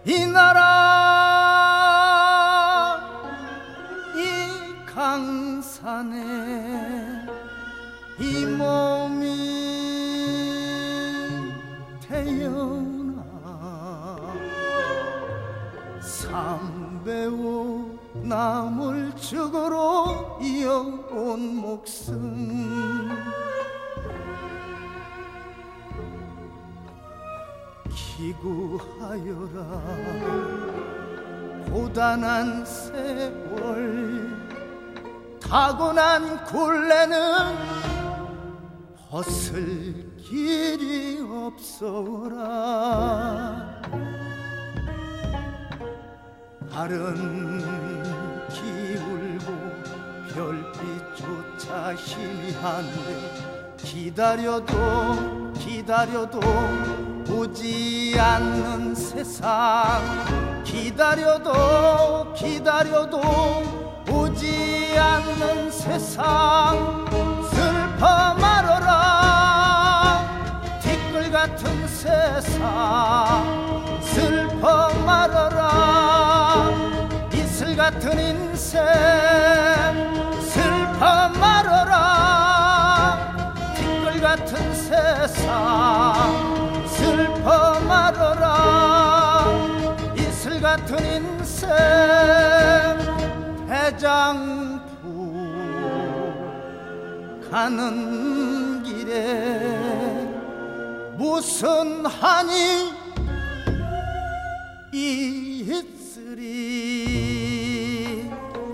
이 나라 이 강산에 이 몸이 태어나 삼배우 남을 죽으러 이어온 목숨 기구하여라 고단한 세월 타고난 굴레는 벗을 길이 없어라 달은 기울고 별빛조차 희미한데 기다려도 기다려도 오지 않는 세상 기다려도 기다려도 오지 않는 세상 슬퍼 말어라 티끌 같은 세상 슬퍼 말어라 이슬 같은 인생 슬퍼 말어라 티끌 같은 세상 슬퍼 말어라 이슬 같은 인생 대장부 가는 길에 무슨 한이 있으리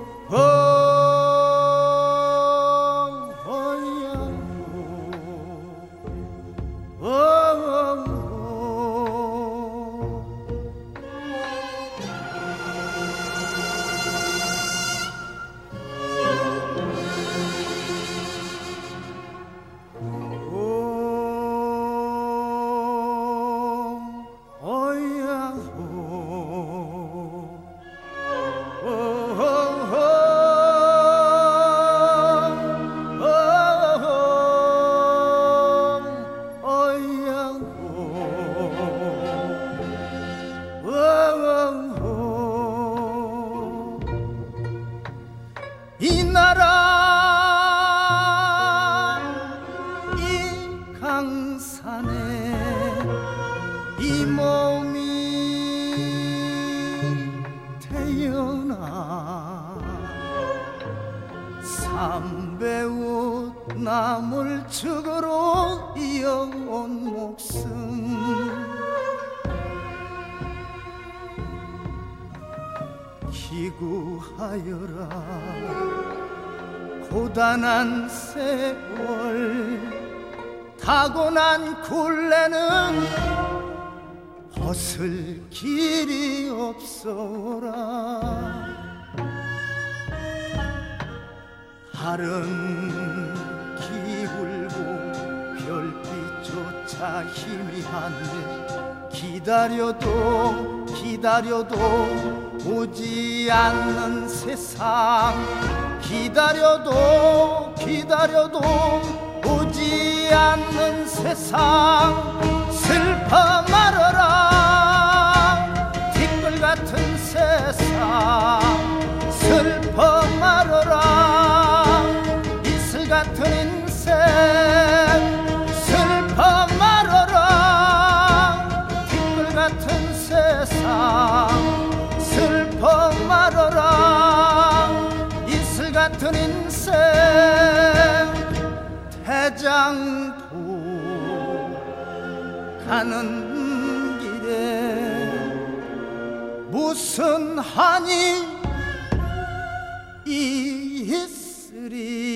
이 나라 이 강산에 이 몸이 태어나 삼배우 남을 죽으러 이어온 목숨 기구하여라 고단한 세월 타고난 굴레는 벗을 길이 없어라 달은 기울고 별빛조차 희미한데 기다려도 기다려도 오지 않는 세상 기다려도 기다려도 오지 않는 세상 슬퍼 말어라 티끌 같은 세상 슬퍼 말어라 이슬 같은 인생 슬퍼 말어라 티끌 같은 세상 슬퍼 말어라 이슬 같은 인생 대장부 가는 길에 무슨 한이 있으리